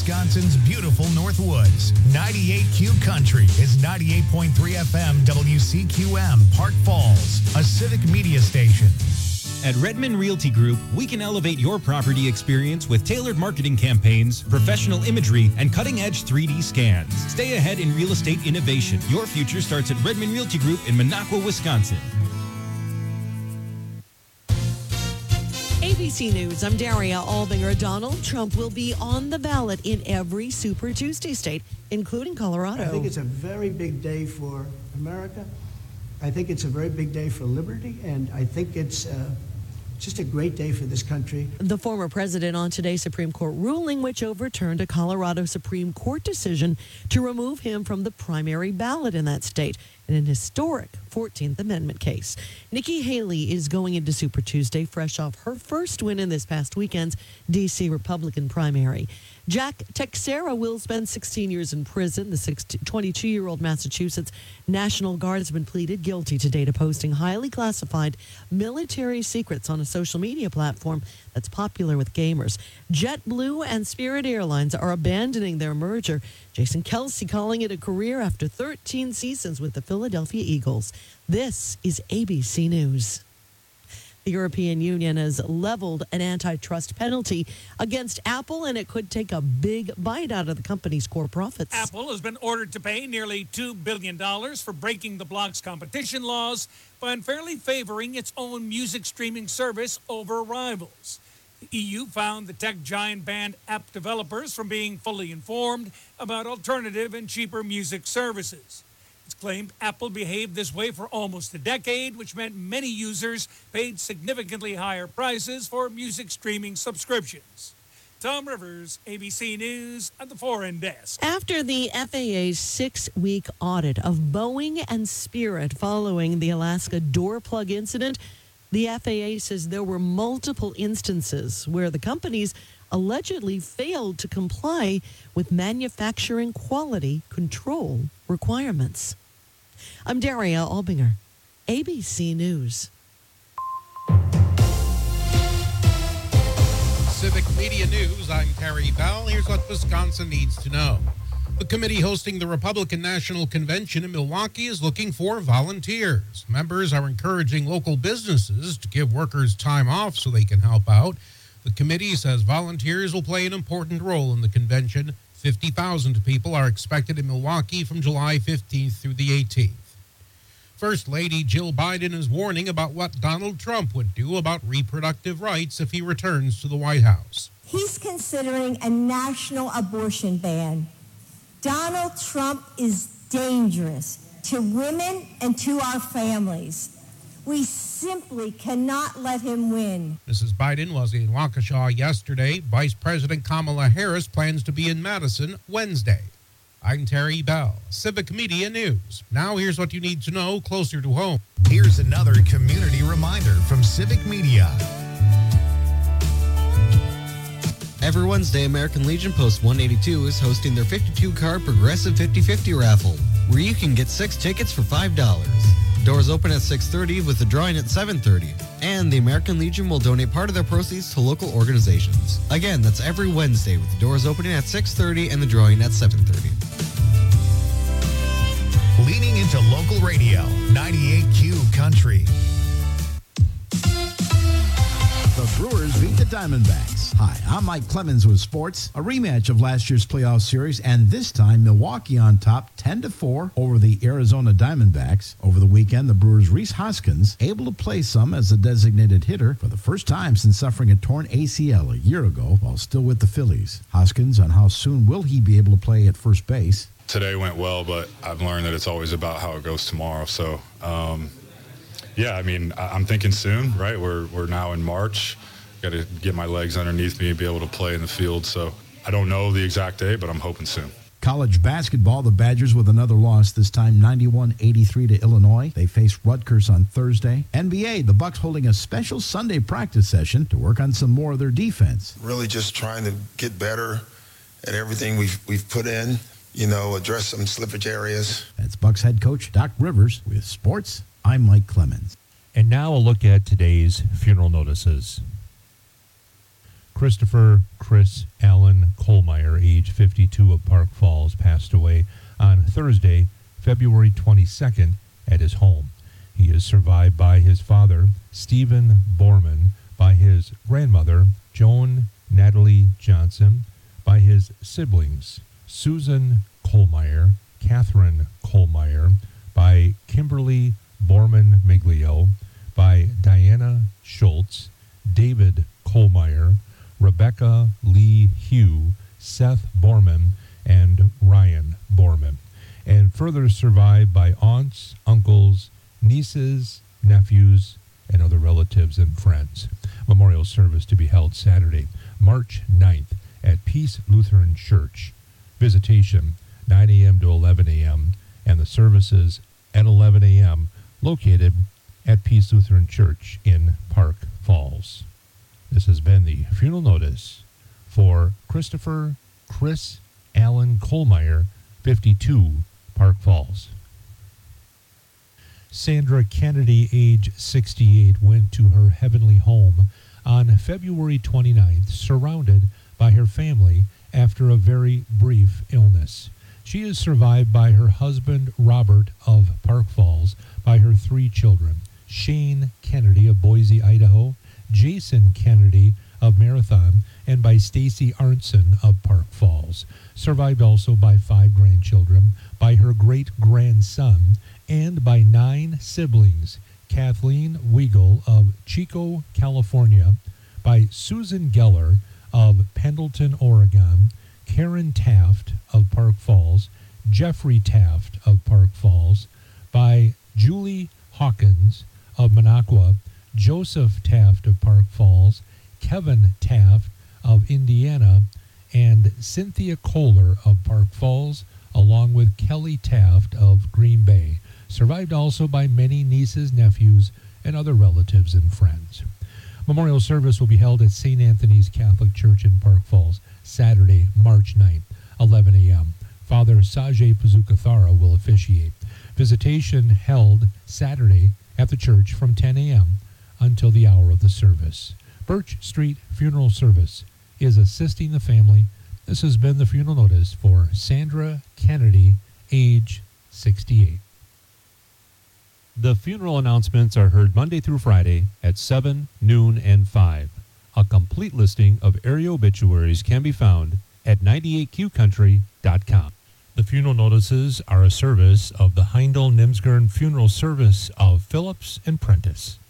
Wisconsin's beautiful Northwoods. 98Q Country is 98.3 FM WCQM, Park Falls, a civic media station. At Redmond Realty Group, we can elevate your property experience with tailored marketing campaigns, professional imagery, and cutting-edge 3D scans. Stay ahead in real estate innovation. Your future starts at Redmond Realty Group in Minocqua, Wisconsin. ABC News, I'm Daria Albinger. Donald Trump will be on the ballot in every Super Tuesday state, including Colorado. I think it's a very big day for America. I think it's a very big day for liberty, and I think it's just a great day for this country. The former president on today's Supreme Court ruling, which overturned a Colorado Supreme Court decision to remove him from the primary ballot in that state in an historic 14th Amendment case. Nikki Haley is going into Super Tuesday fresh off her first win in this past weekend's D.C. Republican primary. Jack Teixeira will spend 16 years in prison. The 22-year-old Massachusetts National Guardsman pleaded guilty today to posting highly classified military secrets on a social media platform that's popular with gamers. JetBlue and Spirit Airlines are abandoning their merger. Jason Kelsey calling it a career after 13 seasons with the Philadelphia Eagles. This is ABC News. The European Union has leveled an antitrust penalty against Apple, and it could take a big bite out of the company's core profits. Apple has been ordered to pay nearly $2 billion for breaking the bloc's competition laws by unfairly favoring its own music streaming service over rivals. The EU found the tech giant banned app developers from being fully informed about alternative and cheaper music services. It's claimed Apple behaved this way for almost a decade, which meant many users paid significantly higher prices for music streaming subscriptions. Tom Rivers, ABC News at the Foreign Desk. After the FAA's 6-week audit of Boeing and Spirit following the Alaska door plug incident, the FAA says there were multiple instances where the companies allegedly failed to comply with manufacturing quality control requirements. I'm Daria Albinger, ABC News. Civic Media News, I'm Terry Bell. Here's what Wisconsin needs to know. The committee hosting the Republican National Convention in Milwaukee is looking for volunteers. Members are encouraging local businesses to give workers time off so they can help out. The committee says volunteers will play an important role in the convention. 50,000 people are expected in Milwaukee from July 15th through the 18th. First Lady Jill Biden is warning about what Donald Trump would do about reproductive rights if he returns to the White House. He's considering a national abortion ban. Donald Trump is dangerous to women and to our families. We simply cannot let him win. Mrs. Biden was in Waukesha yesterday. Vice President Kamala Harris plans to be in Madison Wednesday. I'm Terry Bell, Civic Media News. Now here's what you need to know closer to home. Here's another community reminder from Civic Media. Every Wednesday, American Legion Post 182 is hosting their 52-card Progressive 50/50 raffle, where you can get 6 tickets for $5. Doors open at 6:30 with the drawing at 7:30, and the American Legion will donate part of their proceeds to local organizations. Again, that's every Wednesday with the doors opening at 6:30 and the drawing at 7:30. Leaning into local radio, 98Q Country. The Brewers beat the Diamondbacks. Hi, I'm Mike Clemens with sports. A rematch of last year's playoff series, and this time Milwaukee on top 10-4 over the Arizona Diamondbacks. Over the weekend, the Brewers' Rhys Hoskins able to play some as a designated hitter for the first time since suffering a torn ACL a year ago while still with the Phillies. Hoskins on how soon will he be able to play at first base. Today went well, but I've learned that it's always about how it goes tomorrow. So, yeah, I mean, I'm thinking soon, right? We're now in March. Got to get my legs underneath me and be able to play in the field. So I don't know the exact day, but I'm hoping soon. College basketball, the Badgers with another loss, this time 91-83 to Illinois. They face Rutgers on Thursday. NBA, the Bucks holding a special Sunday practice session to work on some more of their defense. Really just trying to get better at everything we've put in, address some slippage areas. That's Bucks head coach Doc Rivers with sports. I'm Mike Clemens. And now a look at today's funeral notices. Christopher Chris Allen Kohlmeyer, age 52, of Park Falls, passed away on Thursday, February 22nd, at his home. He is survived by his father, Stephen Borman, by his grandmother, Joan Natalie Johnson, by his siblings, Susan Kohlmeyer, Catherine Kohlmeyer, by Kimberly Borman Miglio, by Diana Schultz, David Kohlmeyer, Rebecca Lee Hugh, Seth Borman, and Ryan Borman, and further survived by aunts, uncles, nieces, nephews, and other relatives and friends. Memorial service to be held Saturday, March 9th at Peace Lutheran Church. Visitation 9 a.m. to 11 a.m. and the services at 11 a.m. located at Peace Lutheran Church in Park Falls. This has been the funeral notice for Christopher Chris Allen Kohlmeyer, 52, Park Falls. Sandra Kennedy, age 68, went to her heavenly home on February 29th, surrounded by her family after a very brief illness. She is survived by her husband, Robert, of Park Falls, by her 3 children, Shane Kennedy of Boise, Idaho, Jason Kennedy of Marathon, and by Stacy Arnson of Park Falls. Survived also by 5 grandchildren, by her great-grandson, and by 9 siblings, Kathleen Weigel of Chico, California, by Susan Geller of Pendleton, Oregon, Karen Taft of Park Falls, Jeffrey Taft of Park Falls, by Julie Hawkins of Minocqua, Joseph Taft of Park Falls, Kevin Taft of Indiana, and Cynthia Kohler of Park Falls, along with Kelly Taft of Green Bay. Survived also by many nieces, nephews, and other relatives and friends. Memorial service will be held at St. Anthony's Catholic Church in Park Falls, Saturday, March 9th, 11 a.m. Father Sajay Pazukathara will officiate. Visitation held Saturday at the church from 10 a.m. until the hour of the service. Birch Street Funeral Service is assisting the family. This has been the funeral notice for Sandra Kennedy, age 68. The funeral announcements are heard Monday through Friday at 7, noon, and 5. A complete listing of area obituaries can be found at 98qcountry.com. The funeral notices are a service of the Heindel-Nimsgern Funeral Service of Phillips and Prentice.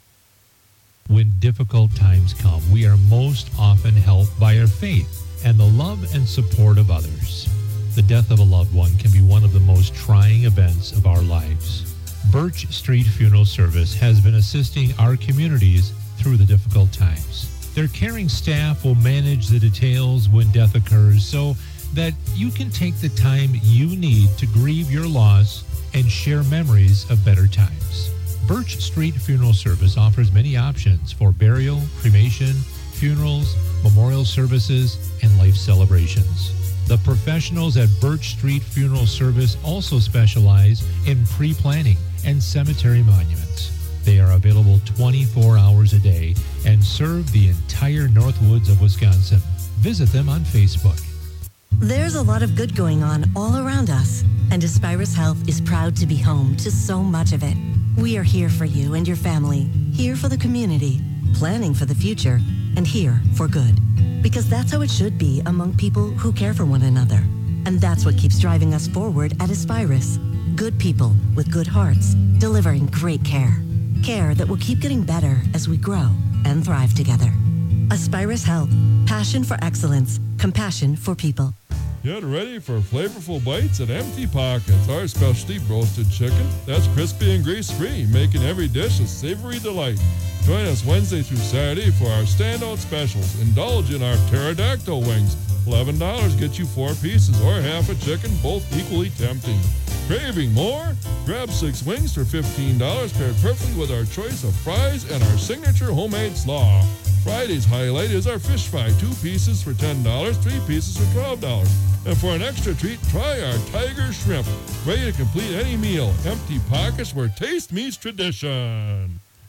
When difficult times come, we are most often helped by our faith and the love and support of others. The death of a loved one can be one of the most trying events of our lives. Birch Street Funeral Service has been assisting our communities through the difficult times. Their caring staff will manage the details when death occurs so that you can take the time you need to grieve your loss and share memories of better times. Birch Street Funeral Service offers many options for burial, cremation, funerals, memorial services, and life celebrations. The professionals at Birch Street Funeral Service also specialize in pre-planning and cemetery monuments. They are available 24 hours a day and serve the entire Northwoods of Wisconsin. Visit them on Facebook. There's a lot of good going on all around us, and Aspirus Health is proud to be home to so much of it. We are here for you and your family, here for the community, planning for the future, and here for good. Because that's how it should be among people who care for one another. And that's what keeps driving us forward at Aspirus. Good people with good hearts, delivering great care. Care that will keep getting better as we grow and thrive together. Aspirus Health. Passion for excellence. Compassion for people. Get ready for flavorful bites at Empty Pockets, our specialty roasted chicken that's crispy and grease-free, making every dish a savory delight. Join us Wednesday through Saturday for our standout specials. Indulge in our pterodactyl wings. $11 gets you 4 pieces or half a chicken, both equally tempting. Craving more? Grab 6 wings for $15, paired perfectly with our choice of fries and our signature homemade slaw. Friday's highlight is our fish fry, 2 pieces for $10, 3 pieces for $12. And for an extra treat, try our tiger shrimp. Ready to complete any meal. Empty Pockets, where taste meets tradition.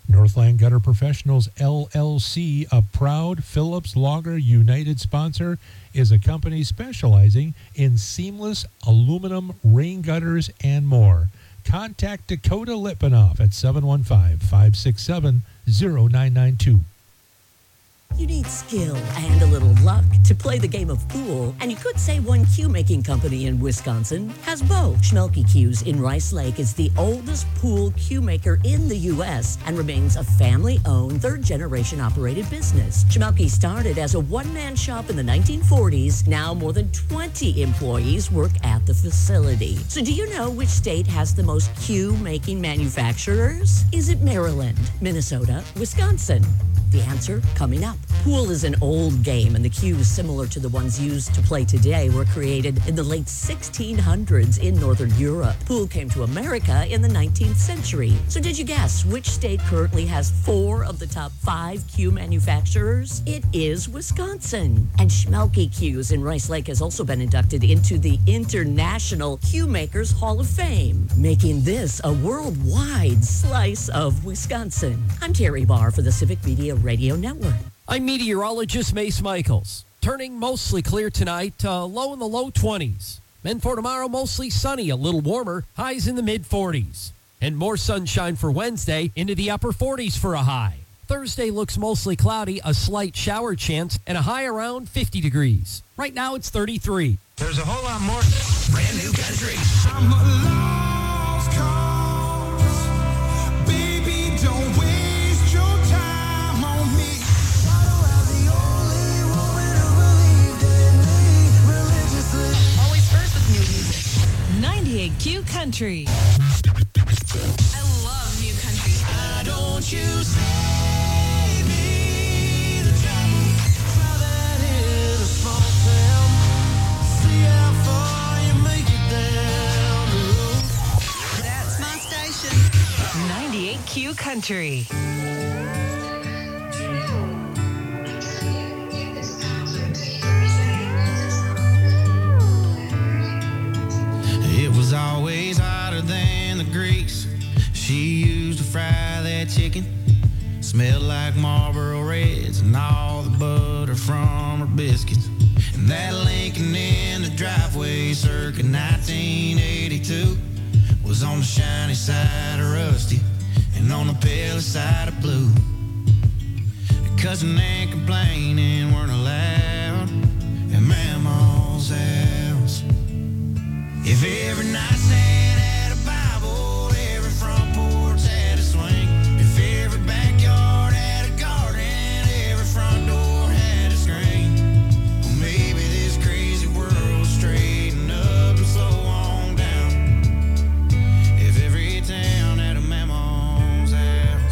Northland Gutter Professionals, LLC, a proud Phillips Lager United sponsor, is a company specializing in seamless aluminum rain gutters and more. Contact Dakota Lipinoff at 715-567-0992. You need skill and a little luck to play the game of pool, and you could say one cue-making company in Wisconsin has both. Schmelke Cues in Rice Lake is the oldest pool cue maker in the U.S. and remains a family-owned, third-generation operated business. Schmelke started as a one-man shop in the 1940s. Now more than 20 employees work at the facility. So do you know which state has the most cue-making manufacturers? Is it Maryland, Minnesota, Wisconsin? The answer coming up. Pool is an old game, and the cues similar to the ones used to play today were created in the late 1600s in Northern Europe. Pool came to America in the 19th century. So did you guess which state currently has 4 of the top 5 cue manufacturers? It is Wisconsin. And Schmelke Cues in Rice Lake has also been inducted into the International Cue Makers Hall of Fame, making this a worldwide slice of Wisconsin. I'm Terry Barr for the Civic Media Radio Network. I'm meteorologist Mace Michaels. Turning mostly clear tonight, low in the low 20s. Then for tomorrow, mostly sunny, a little warmer, highs in the mid-40s. And more sunshine for Wednesday, into the upper 40s for a high. Thursday looks mostly cloudy, a slight shower chance, and a high around 50 degrees. Right now it's 33. There's a whole lot more brand new country. I'm a lost cause. Baby, don't waste your time on me. Always first with new music. 98 Q Country. I love new country. Why don't you save me the trouble? Try that in a small town. See how far you make it down the road. That's my station. 98 Q Country. It was always hotter than the grease she used to fry that chicken. Smelled like Marlboro Reds and all the butter from her biscuits. And that Lincoln in the driveway circa 1982 was on the shiny side of rusty and on the pale side of blue. Cussing and complaining weren't allowed at Mama's house. If every nightstand had a Bible, every front porch had a swing. If every backyard had a garden, every front door had a screen. Well, maybe this crazy world would straighten up and slow on down. If every town had a Mama's house.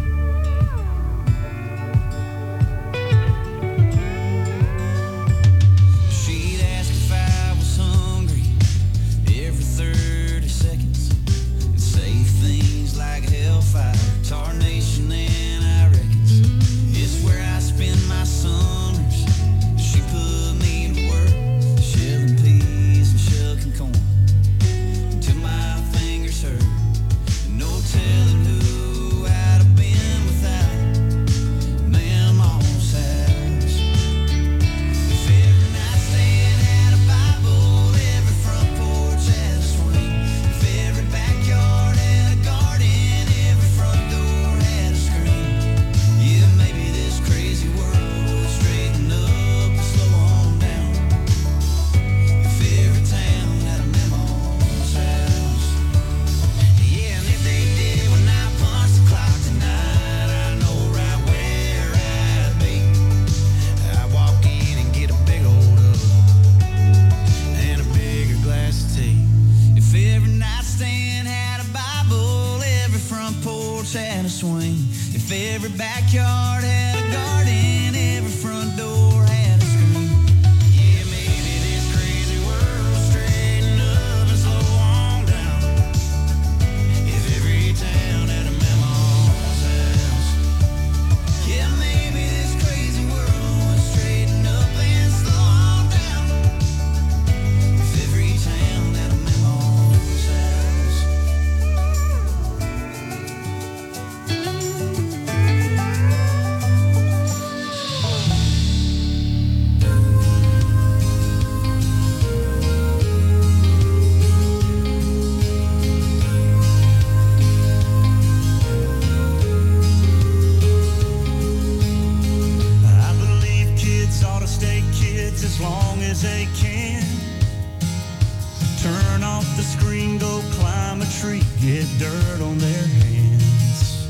She'd ask if I was hungry every 30 seconds and say things like hellfire, tarnation, and I reckons it's where I spend my summers. She put me to work, shelling peas and shucking corn until my fingers hurt. No telling who I'd have been without Mama's house. If every nightstand had a Bible, every front porch had a swing. If every backyard had a garden, every front door had a screen. Yeah, maybe this crazy world would straighten up and slow on down. If every town had a Mama's house. Yeah, and if they did when I punch the clock tonight, I know right where I'd be. I'd walk in and get a big old hug and a bigger glass of tea. If every nightstand had a Bible, every front porch had a swing. If every backyard had a garden, every front door had a screen. Yeah, maybe this crazy world would straighten up and slow on down. If every town had a Mama's house. Yeah, maybe this crazy world would straighten up and slow on down. If every town had a Mama's house. days as long as they can. Turn off the screen, go climb a tree, get dirt on their hands.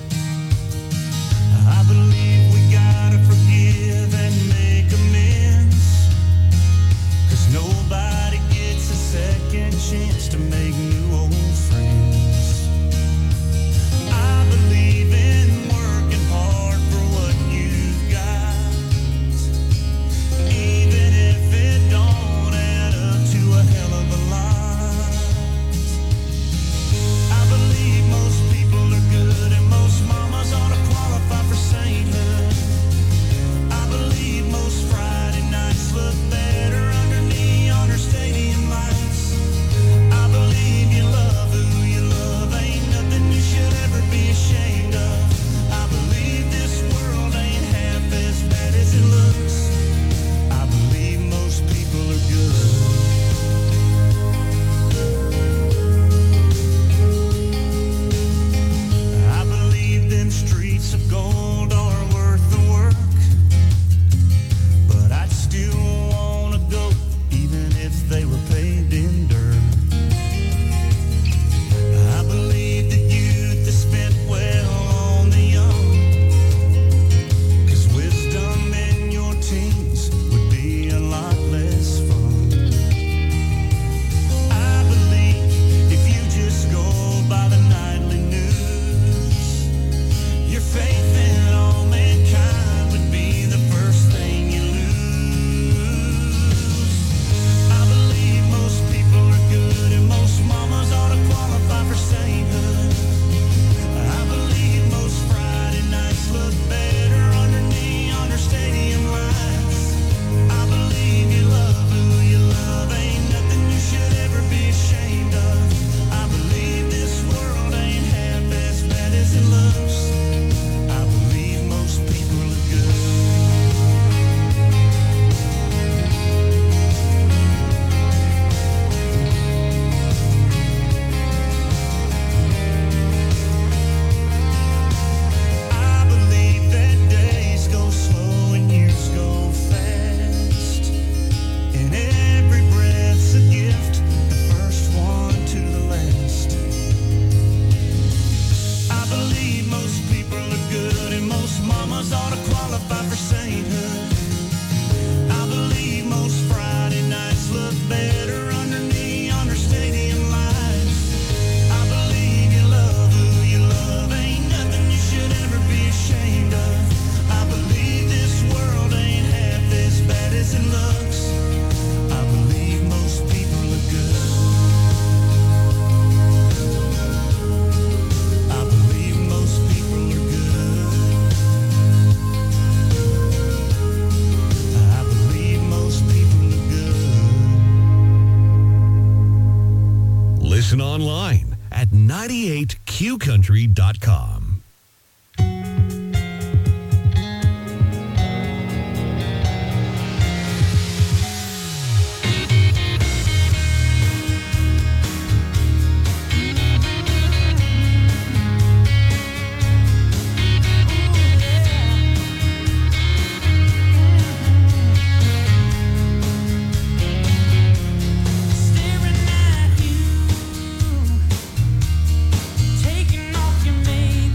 I believe we gotta forgive and make amends, 'cause nobody gets a second chance to make new old friends. I believe in working hard for what you've got, even if it don't add up to a hell of a lot. I believe most people are good and most mamas ought to qualify for sainthood. I believe most Friday nights look better under neon or stadium lights. I believe you love who you love, ain't nothing you should ever be ashamed of. I believe this world ain't half as bad as it looks. I believe most people are good. I believe them streets of gold are worth the work, but I'd still wanna go even if they were paved in dirt. I believe that youth is spent well on the young, 'cause wisdom in your teens would be a lot less fun. I believe if you just go by the nightly news, your faith in all mankind would be the first thing you lose. I believe most people are good and most mamas ought to qualify for sainthood. I believe most Friday nights look better under neon or stadium lights. I believe you love who you love, ain't nothing you should ever be ashamed of. I believe this world ain't half as bad as it looks. I believe most people are good. I believe that days go slow and years go fast, and every breath's a gift, the first one to the last. I believe most people are good and most mamas ought to qualify for sainthood. I believe most Friday nights look better under neon or stadium lights. I believe you love who you love, ain't nothing you should ever be ashamed of. I believe this world ain't half as bad as it looks. I believe most people are good. I believe most people are good. I believe most people are good. Listen online at 98qcountry.com. Staring at you, taking off your makeup.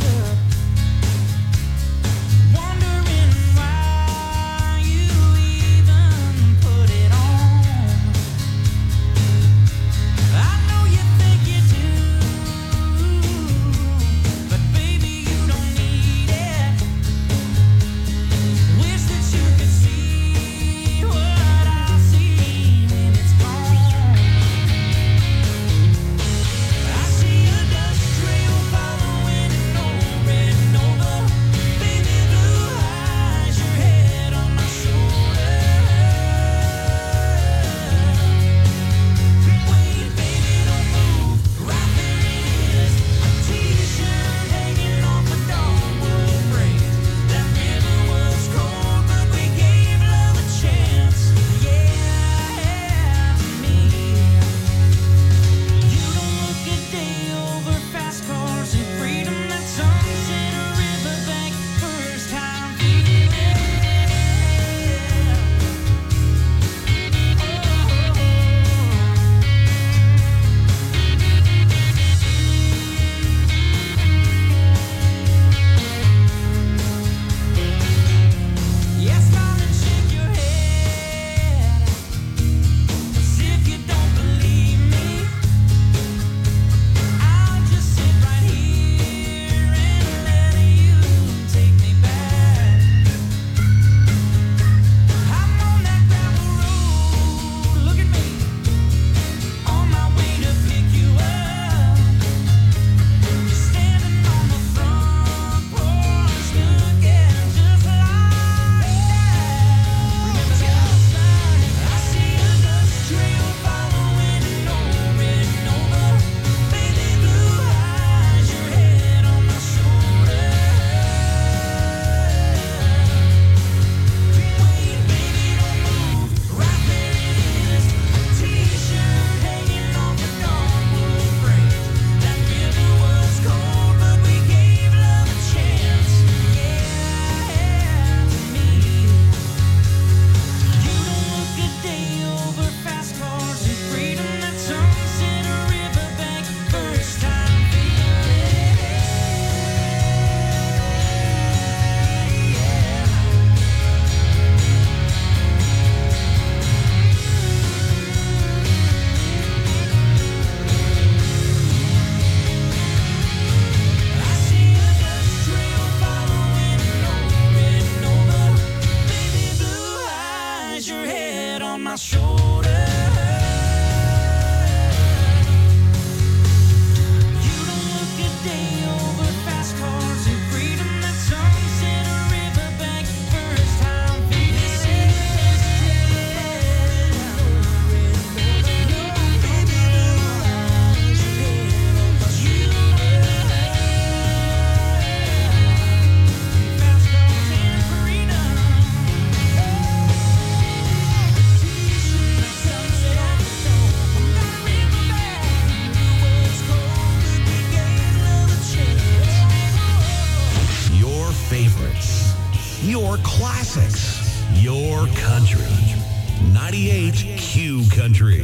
your classics, your country. 98 Q Country.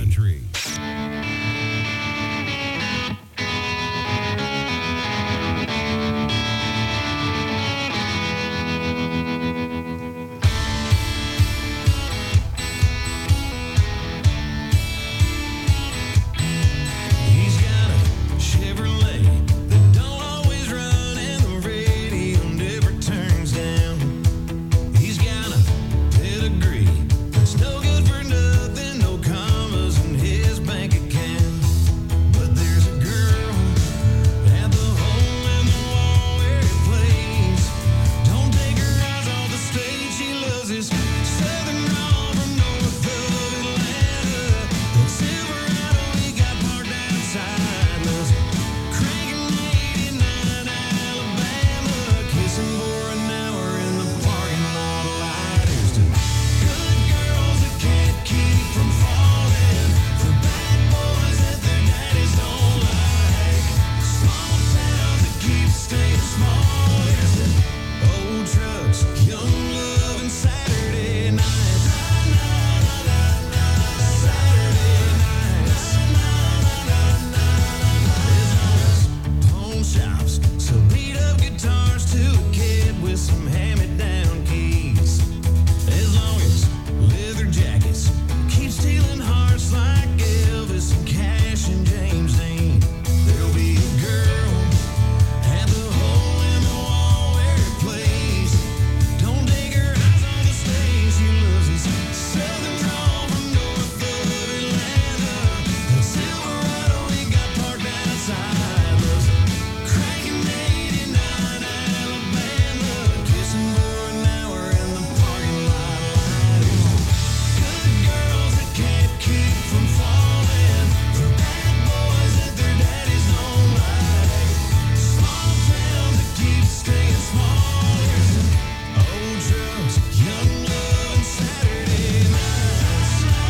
He's got a Chevrolet that don't always run and the radio never turns down. He's got a pedigree that's no good for nothing, no commas in his bank account. But there's a girl at the hole in the wall where he plays. Don't take her eyes off the stage, she loves his southern drawl from north of Atlanta. That Silverado he got parked outside, loves cranking 89 Alabama, kissing for an hour in the parking lot light. Here's to good girls that can't keep from falling, for bad boys that their daddies don't like, small towns that keep staying small. Here's to old trucks, young love, and Saturday nights. Saturday nights. Pawn shops sell beat up guitars to a kid with some hand-me-down keys. As long as leather jackets keep stealing hearts like Elvis and Cash and James Dean, there'll be a girl at the hole in the wall where he plays. Don't take her eyes on the stage, she loves his southern drawl from north of Atlanta. That Silverado he got parked outside, loves cranking 89 Alabama, kissing for an hour in the parking lot light. Good girls that can't keep from falling, for bad boys that their daddies don't like, small towns that keep staying small. Here's to old trucks, young love, and Saturday nights.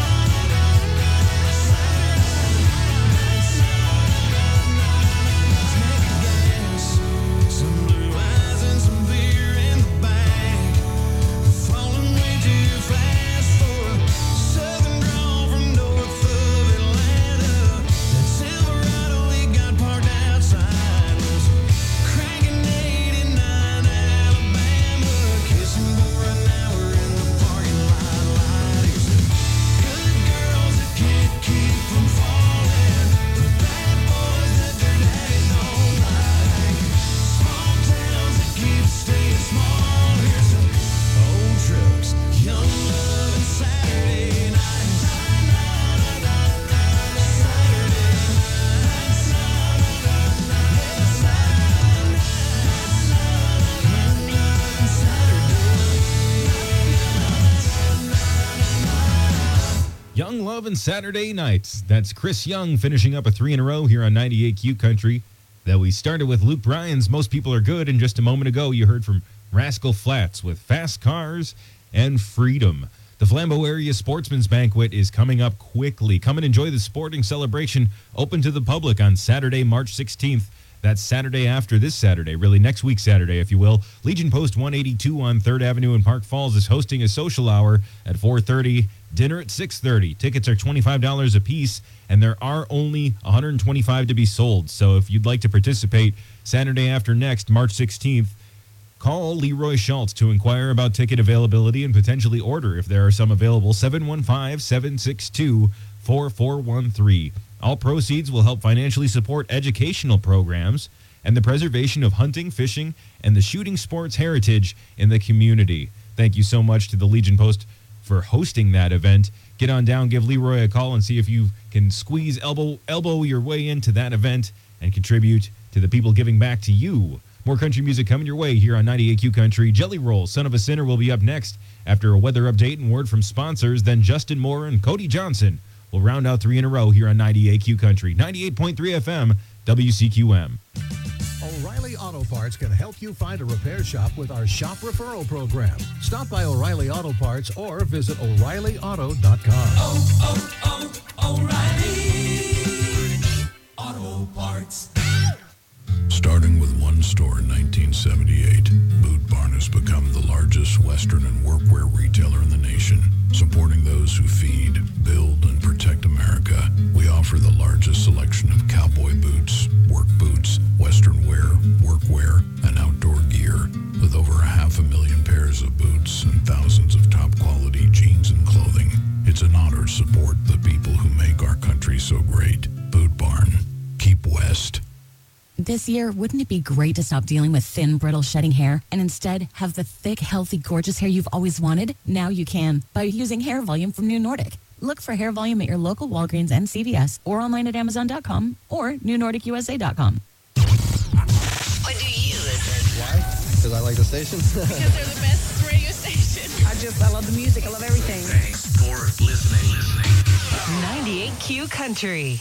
Tank of gas, some blue eyes and some beer in the back. Falling way too fast for a southern drawl from north of Atlanta. That Silverado he got parked outside, was cranking 89 Alabama, kissing for an hour in the parking lot light. Here's to good girls that can't keep from falling, for bad boys that their daddies don't like, small towns that keep staying small. Here's to old trucks, young love, and Saturday nights. Young Love and Saturday Nights. That's Chris Young finishing up a 3 in a row here on 98 Q Country. That we started with Luke Bryan's Most People Are Good, and just a moment ago you heard from Rascal Flatts with Fast Cars and Freedom. The Flambeau Area Sportsman's Banquet is coming up quickly. Come and enjoy the sporting celebration open to the public on Saturday, March 16th. That's Saturday after this Saturday, really next week Saturday, if you will. Legion Post 182 on 3rd Avenue in Park Falls is hosting a social hour at 4:30, dinner at 6:30. Tickets are $25 a piece, and there are only 125 to be sold. So if you'd like to participate Saturday after next, March 16th, call Leroy Schultz to inquire about ticket availability and potentially order if there are some available. 715-762-4413. All proceeds will help financially support educational programs and the preservation of hunting, fishing, and the shooting sports heritage in the community. Thank you so much to the Legion Post for hosting that event. Get on down, give Leroy a call, and see if you can squeeze elbow your way into that event and contribute to the people giving back to you. More country music coming your way here on 98Q Country. Jelly Roll, Son of a Sinner, will be up next after a weather update and word from sponsors. Then Justin Moore and Cody Johnson will round out 3 in a row here on 98Q Country. 98.3 FM, WCQM. O'Reilly Auto Parts can help you find a repair shop with our shop referral program. Stop by O'Reilly Auto Parts or visit O'ReillyAuto.com. O'Reilly Auto Parts. Starting with one store in 1978, Boot Barn has become the largest Western and workwear retailer in the nation. Supporting those who feed, build, and protect America, we offer the largest selection of cowboy boots, work boots, Western wear, workwear, and outdoor gear. With over 500,000 pairs of boots and thousands of top-quality jeans and clothing, it's an honor to support the people who make our country so great. Boot Barn. Keep West. This year, wouldn't it be great to stop dealing with thin, brittle, shedding hair and instead have the thick, healthy, gorgeous hair you've always wanted? Now you can by using Hair Volume from New Nordic. Look for Hair Volume at your local Walgreens and CVS or online at Amazon.com or NewNordicUSA.com. Why do you listen? Why? Because I like the station. Because they're the best radio station. I love the music. I love everything. Thanks for listening. 98Q Country.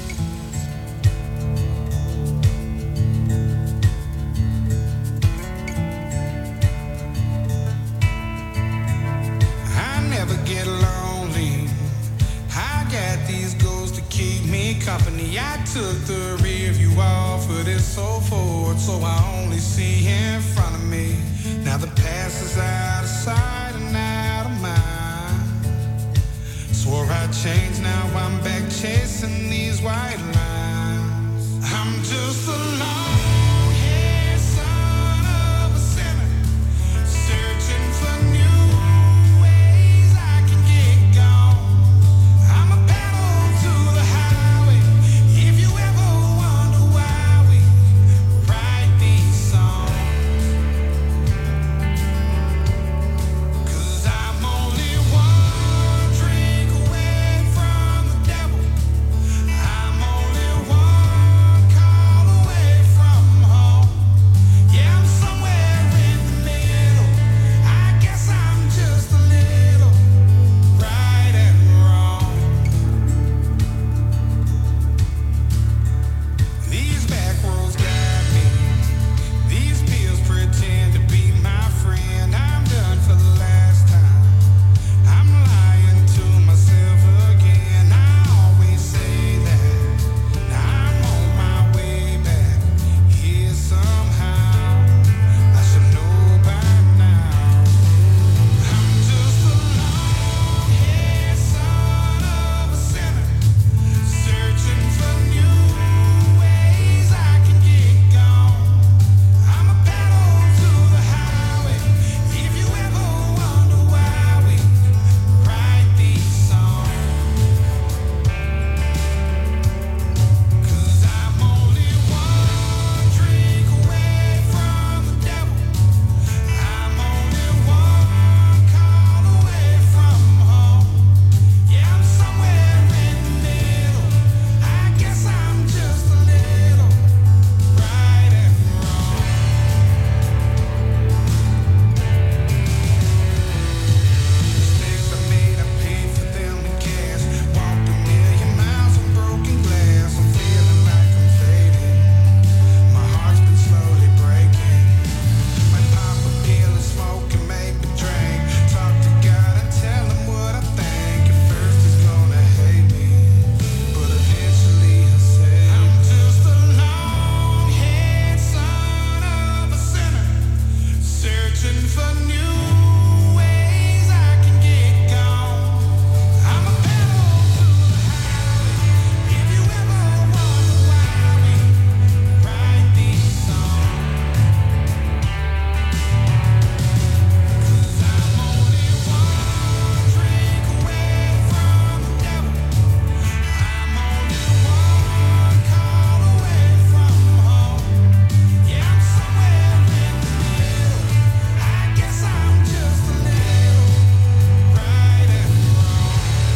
I never get lonely. I got these goals to keep me company. I took the rear view off of this old Ford, so I only see in front of me. Now the past is out of sight and out of mind. Swore I'd change, now I'm back chasing these white lines. I'm just a long-haired son of a sinner, searching for new ways I can get gone. I'm a pedal to the highway. If you ever wonder why we write these songs, 'cause I'm only one drink away from the devil. I'm only one call away from home. Yeah, I'm somewhere in the middle. I guess I'm just a little right and wrong. These back roads got me. These pills pretend to be my friend. I'm done for the last time. I'm lying to myself again. I always say that. Now I'm on my way back here somehow. I should know by now. I'm just a long-haired son of a sinner, searching for new ways I can get gone. I'm a pedal to the highway. If you ever wonder why we write these songs, 'cause I'm only one drink away from the devil. I'm only one call away from home. Yeah, I'm somewhere in the middle. I guess I'm just a little right and wrong. Mistakes I made, I paid for them in cash. Walked a million miles on broken glass. I'm feeling like I'm fading. My heart's been slowly breaking. Might pop a pill and smoke and make me drink. Talk to God and tell him what I think. At first he's gonna hate me, but eventually he'll say, I'm just a long-haired son of a sinner, searching for new ways I can get gone. I'm a pedal to the highway. If you ever wonder why we write these songs, 'cause I'm only one drink away from the devil. I'm only one call away from home. Yeah, I'm somewhere in the middle. I guess I'm just a little right and wrong.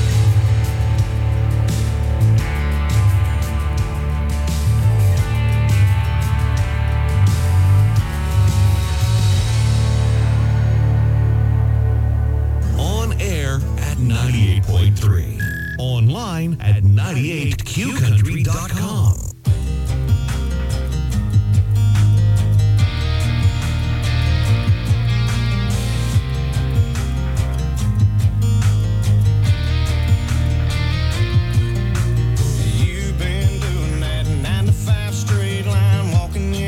On air at 98.3. Online at 98qcountry.com. You've been doing that 9 to 5 straight line, walking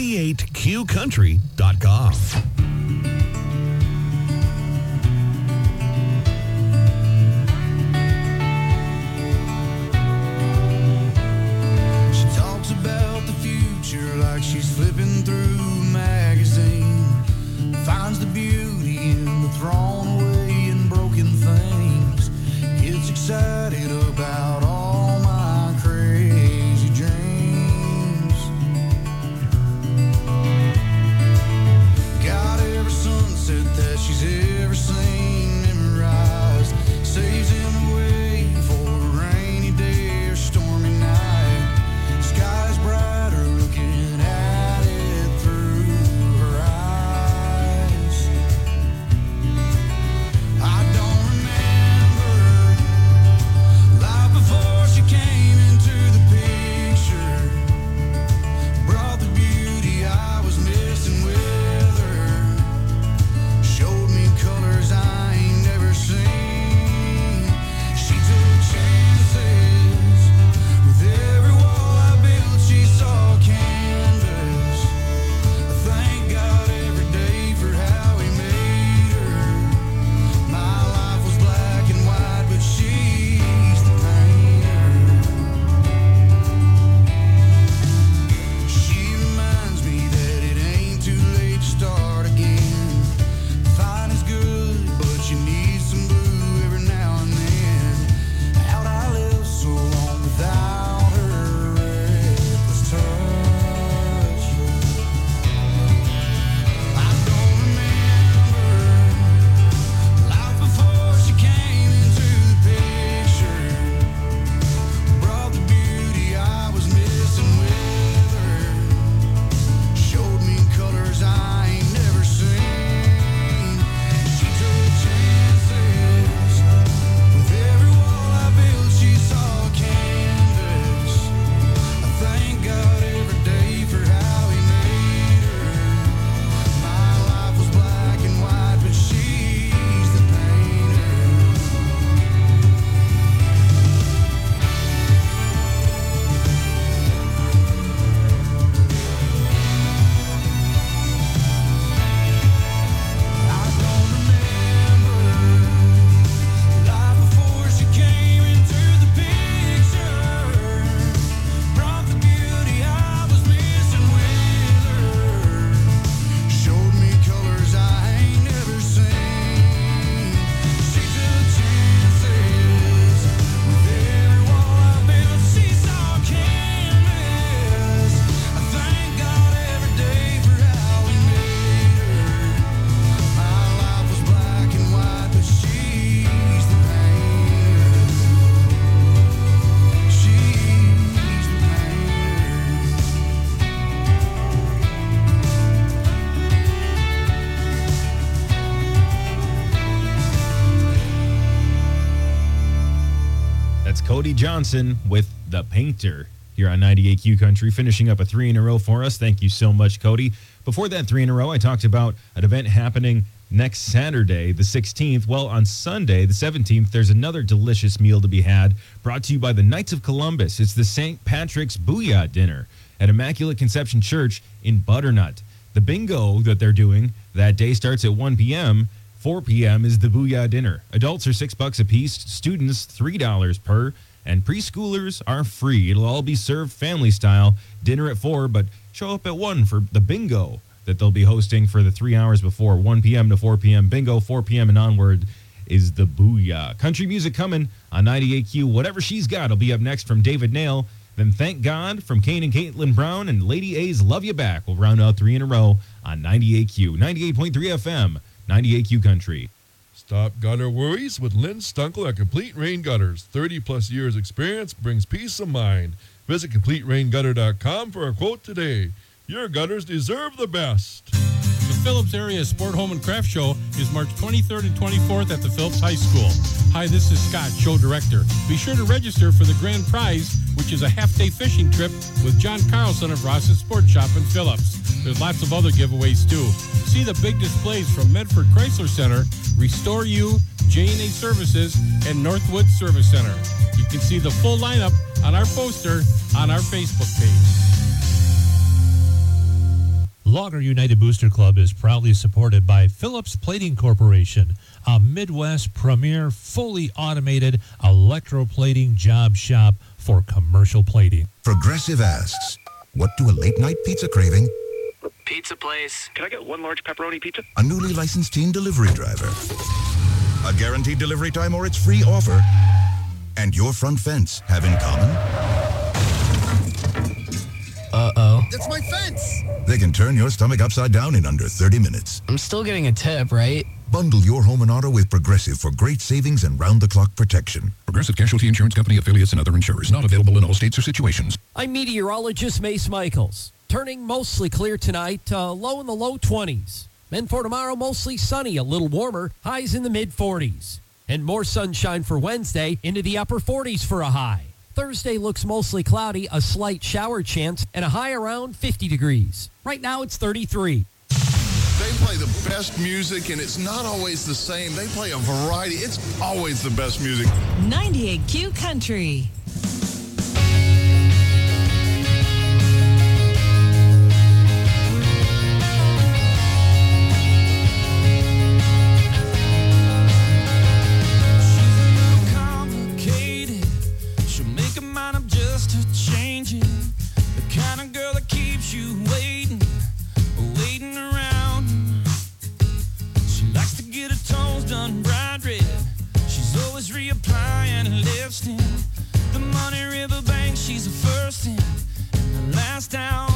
98qcountry.com. She talks about the future like she's flipping through a magazine. Finds the beauty in the thrown away and broken things. Gets excited about all my crazy dreams. Got every sunset that she's ever seen memorized. Saves him away for a rainy day or stormy night. Sky's brighter looking at it through her eyes. I don't remember life before she came into the picture. Brought the beauty I was missing with her. Showed me colors I ain't never seen. She took chances. With every wall I built, she saw canvas. I thank God every day for how he made her. My life was black and white, but she's the painter. She reminds me that it ain't too late to start again. Fine is good, but you need some blue every now and then. How'd I live so long without her reckless touch? I don't remember life before she came into the picture. Brought the beauty I was missing with her. Showed me colors I ain't never seen. She took chances. With every wall I built, she saw canvas. I thank God every day for how he made her. My life was black and white, but she's the painter. Life before she came into the picture. Brought the beauty I was missing with her. Showed me colors I ain't never seen. She took chances. With every wall I built, she saw canvas. I thank God every day for how he made her. My life was black and white, but she's the painter. She's the That's Cody Johnson with The Painter here on 98Q Country, finishing up a 3 in a row for us. Thank you so much, Cody. Before that 3 in a row, I talked about an event happening next Saturday, the 16th. Well, on Sunday, the 17th, there's another delicious meal to be had, brought to you by the Knights of Columbus. It's the St. Patrick's Booyah Dinner at Immaculate Conception Church in Butternut. The bingo that they're doing that day starts at 1 p.m. 4 p.m. is the Booyah Dinner. Adults are $6 a piece, students $3 per, and preschoolers are free. It'll all be served family style. Dinner at 4, but show up at 1 for the bingo that they'll be hosting for the 3 hours before, 1 p.m. to 4 p.m. Bingo, 4 p.m. and onward is the Booyah. Country music coming on 98Q. Whatever She's Got will be up next from David Nail. Then Thank God from Kane and Caitlin Brown, and Lady A's Love You Back will round out 3 in a row on 98Q. 98.3 FM, 98Q Country. Stop gutter worries with Lynn Stunkel at Complete Rain Gutters. 30-plus years experience brings peace of mind. Visit CompleteRainGutter.com for a quote today. Your gutters deserve the best. The Phillips Area Sport Home and Craft Show is March 23rd and 24th at the Phillips High School. Hi, this is Scott, show director. Be sure to register for the grand prize, which is a half-day fishing trip with John Carlson of Ross's Sport Shop in Phillips. There's lots of other giveaways, too. See the big displays from Medford Chrysler Center, Restore You, J&A Services, and Northwood Service Center. You can see the full lineup on our poster on our Facebook page. Logger United Booster Club is proudly supported by Phillips Plating Corporation, a Midwest premier fully automated electroplating job shop for commercial plating. Progressive asks, what do a late-night pizza craving, Pizza place. Can I get one large pepperoni pizza? a newly licensed teen delivery driver, a guaranteed delivery time or its free offer, and your front fence have in common? Uh-oh. That's my fence! They can turn your stomach upside down in under 30 minutes. I'm still getting a tip, right? Bundle your home and auto with Progressive for great savings and round-the-clock protection. Progressive Casualty Insurance Company affiliates and other insurers. Not available in all states or situations. I'm meteorologist Mace Michaels. Turning mostly clear tonight, low in the low 20s. Then for tomorrow, mostly sunny, a little warmer, highs in the mid-40s. And more sunshine for Wednesday, into the upper 40s for a high. Thursday looks mostly cloudy, a slight shower chance, and a high around 50 degrees. Right now, it's 33. They play the best music, and it's not always the same. They play a variety. It's always the best music. 98Q Country. Complicated. She'll make a mind up just to change it. The kind of girl that keeps you waiting around. She likes to get her toes done bright red. She's always reapplying lipstick. The Money River Bank, she's the first in and the last down.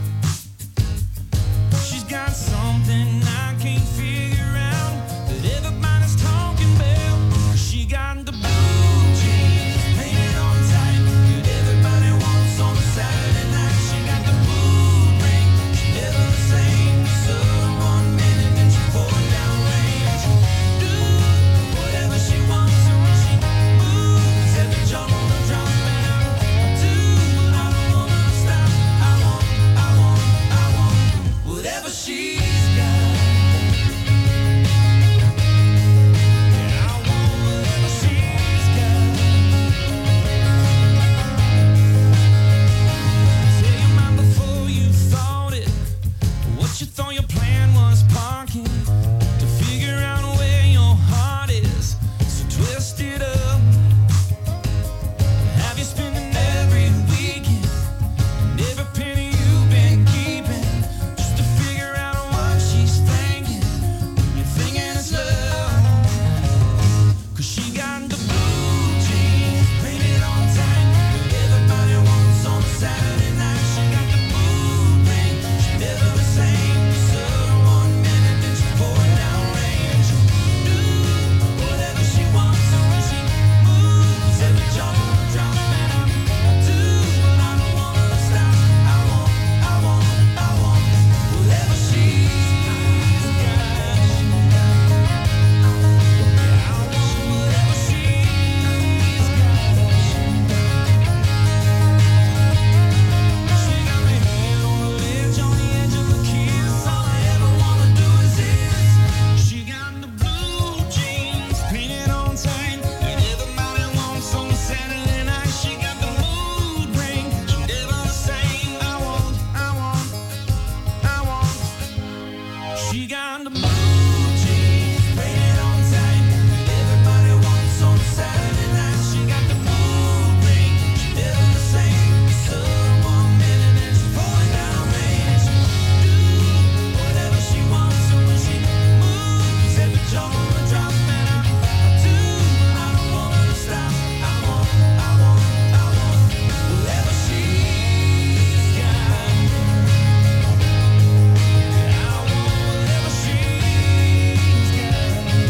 She's got something I can't figure out that everybody's talking about. She got the blue jeans painted on tight that everybody wants on a Saturday night. She got the mood ring, she never the same. So 1 minute and she pouring down rain. She do whatever she wants, and when she moves, every jump on the drum band. I do, but I don't want her to stop. I want whatever she's got. Yeah, I want whatever she's got. Tell your mind before you thought it. What you thought your plan was parking to figure out where your heart is. So twist it up. Have you spending every weekend and every penny you've been keeping just to figure out what she's thinking when you're thinking it's love? 'Cause she got the blue jeans painted on tight that everybody wants on a Saturday night. She got the mood ring, she never the same. So 1 minute then she pouring down rain. She do whatever she wants, and when she moves, every jump on the drum band. I do, but I don't want her to stop. I want whatever she's got. Yeah, I want whatever she's got. She got me head on the ledge, on the edge of a kiss. All I ever wanna do is this. She got the blue jeans painted on tight that everybody wants on Saturday night. She got the mood ring, she never the same. I want. She got the blue jeans painted on tight that everybody wants on Saturday night. She got the mood ring, she never the same. So 1 minute and she's pouring down rain. She do whatever she wants, and when she moves, every jump on the drop. And I do, but I don't want her to stop. I want whatever she's got. Yeah, I want whatever she's got.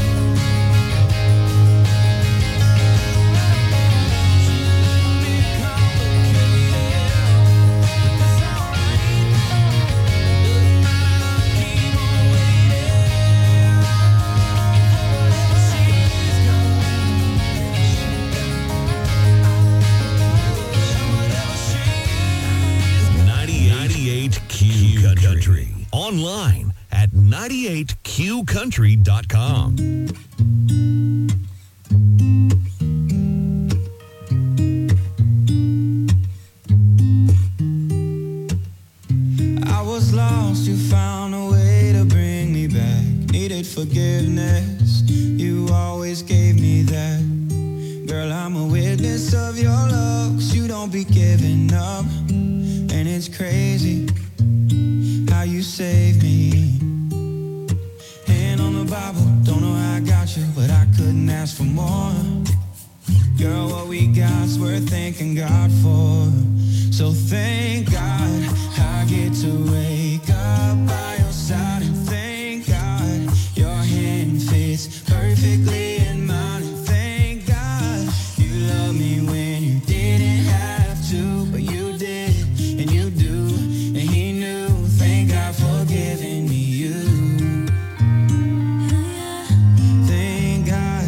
She's a little bit complicated, but that's alright. Doesn't matter, I keep on waiting for whatever she's got. Whatever she's got. 98Q Country. Online at 98QCountry.com. I was lost, you found forgiveness. You always gave me that. Girl, I'm a witness of your love, 'cause you don't be giving up. And it's crazy how you saved me. Hand on the Bible, don't know how I got you, but I couldn't ask for more. Girl, what we got's worth thanking God for. So thank God I get to wake up by your side, and thank God your hand fits perfectly in mine, and thank God you love me when you didn't have to, but you did, and you do, and he knew. Thank God for giving me you. Thank God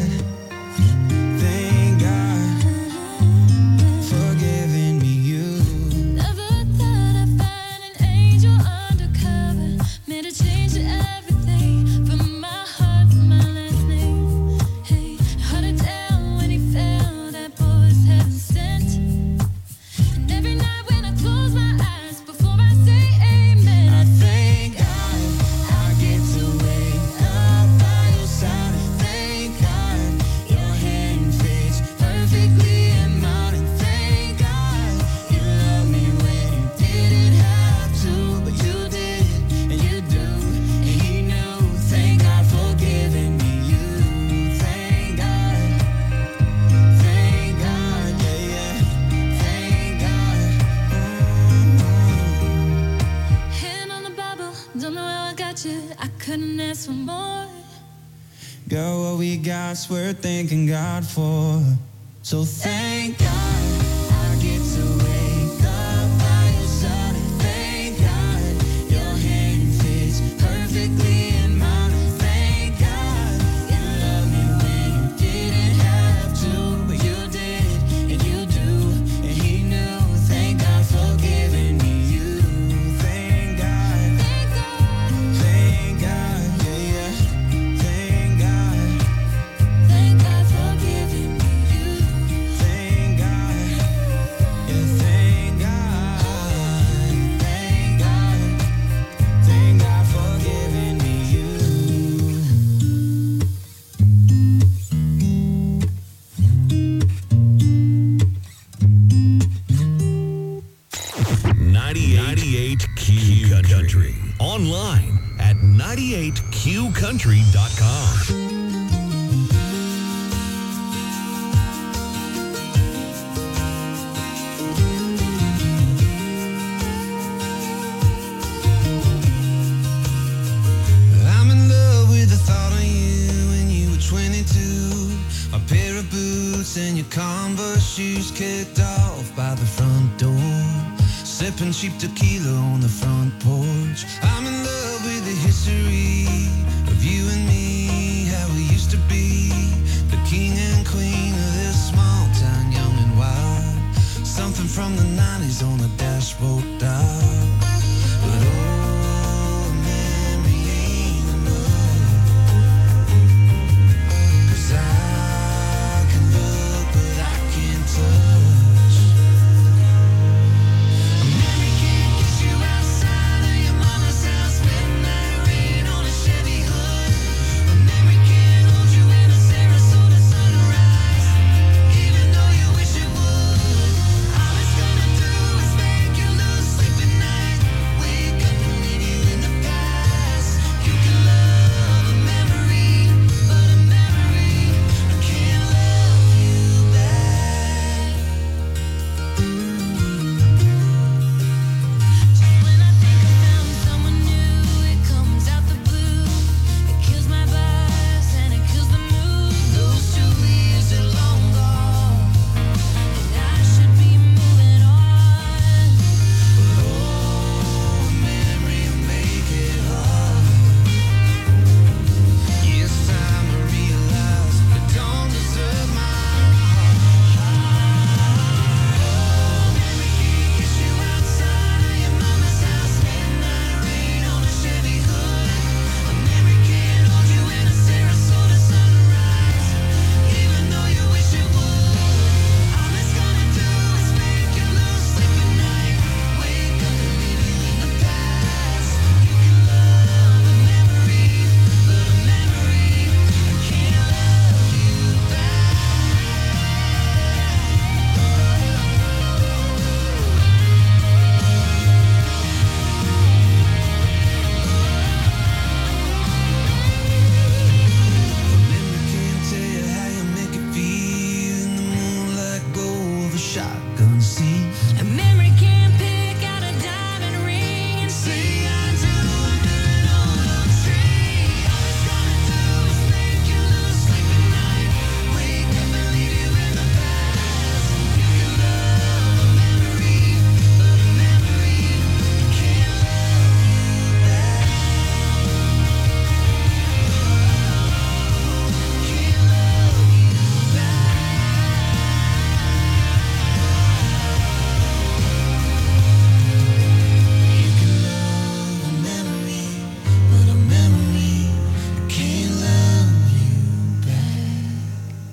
for giving me you. Never thought I'd find an angel undercover. Made a change to everything from my heart to my last name. Hey, held it down when he fell. That boy was heaven sent. And every night when I close my eyes before I say amen, I thank God I get to wake up by your side, and thank God your hand fits perfectly in mine, and thank God you love me when you didn't have to, but you did, and you do, and he knew. Thank God for giving me you. Thank God, yeah, yeah. Thank God. hand on the Bible, don't know how I got you. I couldn't ask for more. Girl, what we got's worth thanking God for. So thank God I get to wake up by your side, and thank God your hand fits perfectly in mine, and thank God you love me when you didn't have to, but you did, and you do, and he knew. Thank God for giving me you. Thank God, yeah, yeah. Thank God for giving me you. Thank God, yeah, thank God for giving me you. 98 Q Country. Online at 98QCountry.com. I'm in love with the thought of you when you were 22. A pair of boots and your Converse shoes kicked off by the front door. Sipping cheap tequila on the front porch. I'm in love with the history of you and me, how we used to be the king and queen of this small town, young and wild. Something from the 90s on the dashboard dial. But oh, memory ain't enough, 'cause I can look but I can't touch. A memory can't get you outside of your mama's house, midnight rain on a Chevy hood. A memory can't hold you in a Sarasota sunrise, even though you wish it would. All it's gonna do is make you lose sleep at night.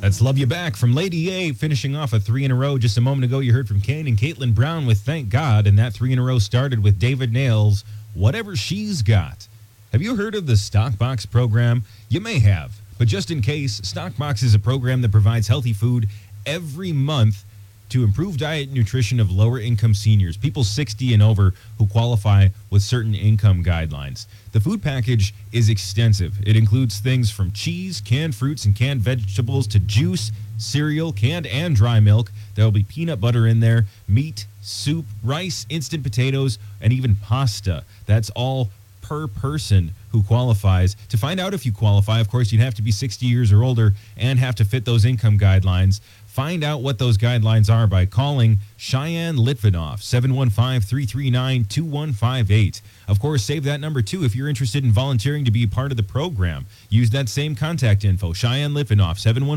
Let's Love You Back from Lady A, finishing off a 3 in a row. Just a moment ago, you heard from Kane and Caitlin Brown with Thank God, and that 3 in a row started with David Nails, Whatever She's Got. Have you heard of the Stockbox program? You may have, but just in case, Stockbox is a program that provides healthy food every month to improve diet and nutrition of lower-income seniors, people 60 and over who qualify with certain income guidelines. The food package is extensive. It includes things from cheese, canned fruits, and canned vegetables to juice, cereal, canned and dry milk. There will be peanut butter in there, meat, soup, rice, instant potatoes, and even pasta. That's all per person who qualifies. To find out if you qualify, of course, you'd have to be 60 years or older and have to fit those income guidelines. Find out what those guidelines are by calling Cheyenne Litvinoff, 715-339-2158. Of course, save that number, too, if you're interested in volunteering to be part of the program. Use that same contact info, Cheyenne Litvinoff,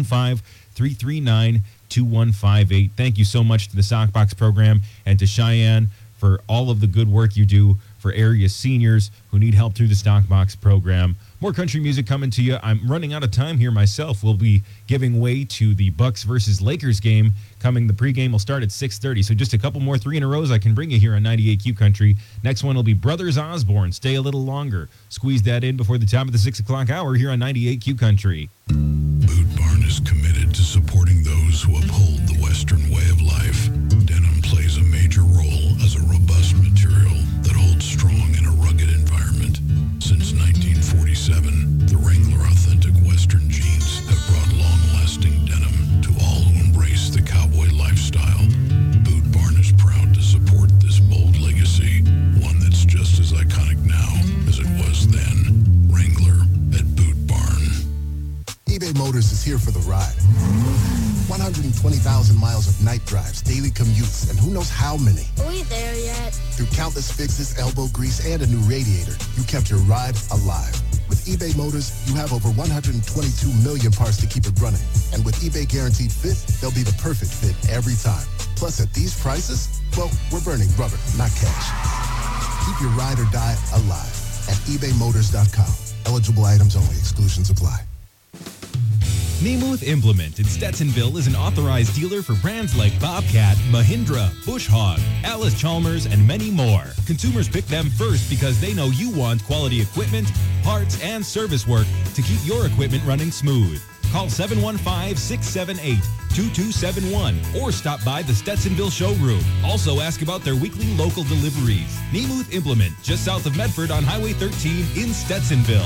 715-339-2158. Thank you so much to the Stockbox program and to Cheyenne for all of the good work you do for area seniors who need help through the Stockbox program. More country music coming to you. I'm running out of time here myself. We'll be giving way to the Bucks versus Lakers game coming. The pregame will start at 6:30. So just a couple more 3 in a rows I can bring you here on 98Q Country. Next one will be Brothers Osborne. Stay a little longer. Squeeze that in before the top of the 6 o'clock hour here on 98Q Country. Boot Barn is committed to supporting those who uphold the Western way of life. Denim plays a major role as a robust material that holds strong in a rugged environment. Since 1947, the Wrangler Authentic Western jeans have brought long-lasting denim to all who embrace the cowboy lifestyle. Boot Barn is proud to support this bold legacy, one that's just as iconic now as it was then. Wrangler at Boot Barn. eBay Motors is here for the ride. 120,000 miles of night drives, daily commutes, and who knows how many. Are we there yet? Through countless fixes, elbow grease, and a new radiator, you kept your ride alive. With eBay Motors, you have over 122 million parts to keep it running. And with eBay Guaranteed Fit, they'll be the perfect fit every time. Plus, at these prices, well, we're burning rubber, not cash. Keep your ride or die alive at ebaymotors.com. Eligible items only. Exclusions apply. Nemuth Implement in Stetsonville is an authorized dealer for brands like Bobcat, Mahindra, Bush Hog, Alice Chalmers, and many more. Consumers pick them first because they know you want quality equipment, parts, and service work to keep your equipment running smooth. Call 715-678-2271 or stop by the Stetsonville showroom. Also ask about their weekly local deliveries. Nemuth Implement, just south of Medford on Highway 13 in Stetsonville.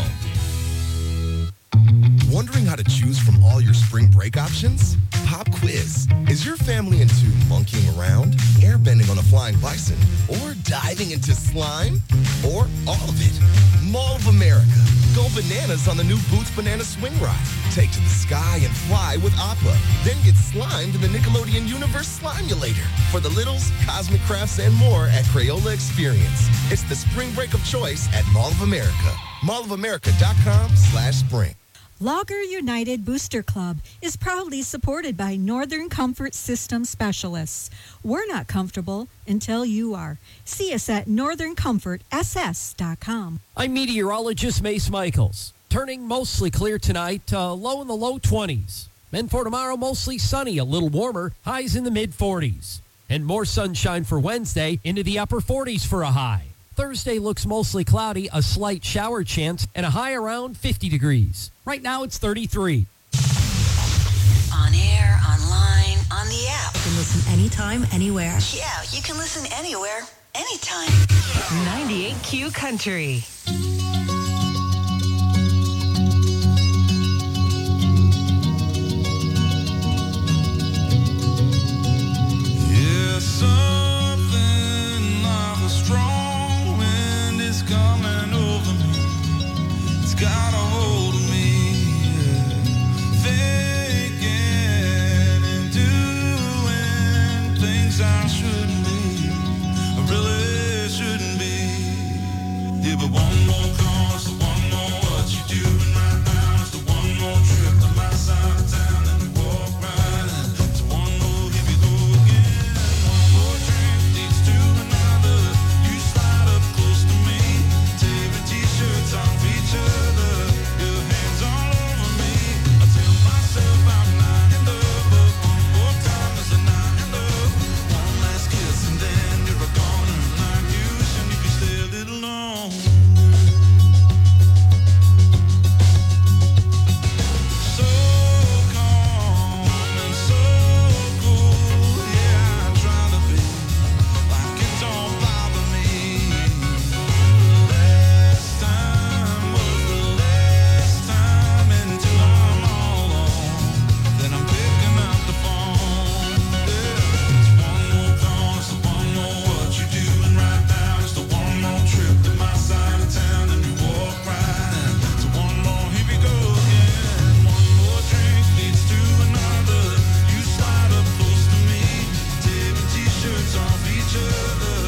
Wondering how to choose from all your spring break options? Pop quiz. Is your family into monkeying around, airbending on a flying bison, or diving into slime? Or all of it? Mall of America. Go bananas on the new Boots Banana Swing Ride. Take to the sky and fly with Appa. Then get slimed in the Nickelodeon Universe Slimulator. For the littles, cosmic crafts, and more at Crayola Experience. It's the spring break of choice at Mall of America. mallofamerica.com/spring. Logger United Booster Club is proudly supported by Northern Comfort System Specialists. We're not comfortable until you are. See us at northerncomfortss.com. I'm meteorologist Mace Michaels. Turning mostly clear tonight, low in the low 20s. Then for tomorrow, mostly sunny, a little warmer, highs in the mid-40s. And more sunshine for Wednesday, into the upper 40s for a high. Thursday looks mostly cloudy, a slight shower chance, and a high around 50 degrees. Right now it's 33. On air, online, on the app. You can listen anytime, anywhere. Yeah, you can listen anywhere, anytime. 98Q Country.